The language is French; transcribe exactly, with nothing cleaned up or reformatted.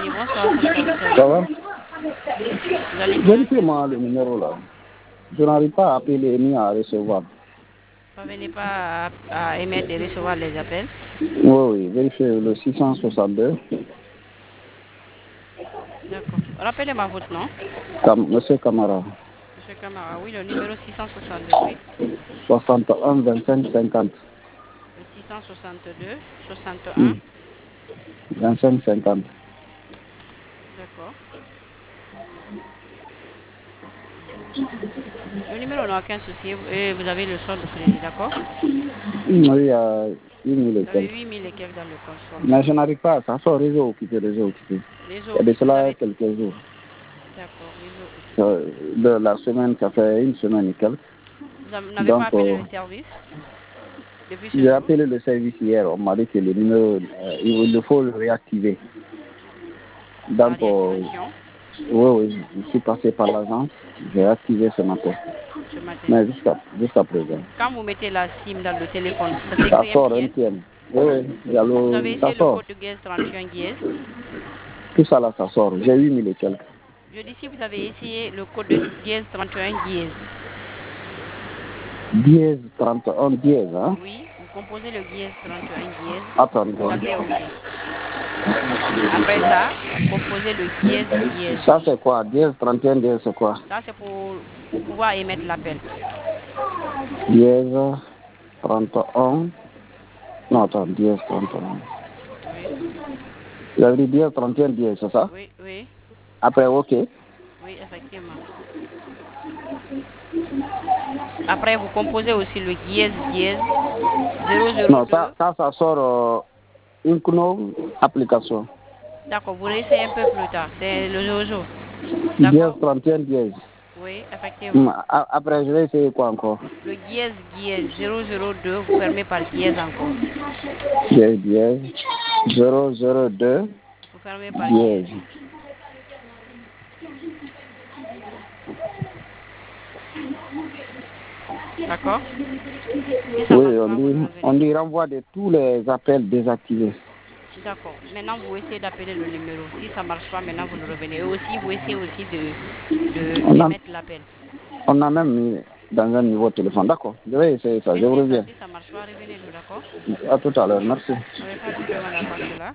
Oui, bonsoir, Sam Carter. Ça va? Vous allez bien? Vérifiez-moi le numéro là. Je n'arrive pas à appeler ni à recevoir. Vous venez pas à, à émettre et recevoir les appels? Oui, oui, vérifiez le six cent soixante-deux. D'accord. Rappelez-moi votre nom. Cam Monsieur Camara. Monsieur Camara, oui, le numéro six cent soixante-deux, oui. soixante et un vingt-cinq cinquante. Le six cent soixante-deux, soixante et un. Hmm. vingt-cinq cinquante. D'accord. Le numéro n'a aucun souci et vous avez le solde de crédit, d'accord? Oui, il y a huit mille et Vous avez quelques. huit mille et quelques dans le compte solde. Mais je n'arrive pas, ça sort réseau occupé, réseau occupé. Réseau Il y a de occupé, vous cela avez... quelques jours. D'accord, réseau occupé. Euh, De la semaine, ça fait une semaine et quelques. Vous avez- n'avez pas Donc, appelé euh, le service depuis ce j'ai jour? appelé le service hier. On m'a dit que le numéro, euh, il il faut le réactiver. La Donc, euh, réactivation oui, oui, je suis passé par l'agence. J'ai activé ce matin. ce matin. Mais jusqu'à jusqu'à présent. Quand vous mettez la SIM dans le téléphone, ça Ça s'écrit sort M T N. M T N. Oui, oui, il y a Vous le- avez ça essayé le sort. code de Guest trente et un Guest. Tout ça là, ça sort. J'ai huit mille et quelques. Je dis si vous avez essayé le code de Guest trente et un Guest. Dièse trente et un dièse, hein? Oui, vous composez le Guest trente et un Guest. Attendez. Vous tapez OK. Après ça, vous composez le Guest Guest. Ça c'est quoi? Dièse trente et un dièse, c'est quoi? Ça, c'est pour, pour pouvoir émettre l'appel. Dièse trente et un. Non, attends, dièse trente et un. Oui, Vous avez dit dièse trente et un dièse, c'est ça? oui, oui, Après, OK. oui, effectivement. Après, vous composez aussi le Guest Guest Non, zéro zéro deux. ça, ça, ça sort euh, une Kuno application. D'accord, vous réessayez un peu plus tard. C'est le Jojo. Dièse D'accord? trente et un dièse. Oui, Hmm, effectivement. a- Après, je vais essayer quoi encore? Le Guest Guest zéro zéro deux, vous fermez par Guest encore. Dièse, dièse, zéro zéro deux, Vous fermez par dièse. Guest. D'accord? Si ça ne marche Oui, on pas, vous dit, nous on revenez. dit renvoi de tous les appels désactivés. D'accord. Maintenant, vous essayez d'appeler le numéro. Si ça ne marche pas, maintenant, vous nous revenez. Et aussi, vous essayez aussi de, de On a, d'émettre l'appel. on a même mis dans un niveau de téléphone. D'accord, je vais essayer ça, je vous Essayez ça. reviens. Si ça ne marche pas, revenez-nous, d'accord? À tout à l'heure, merci. On n'avait pas dû demander à part cela.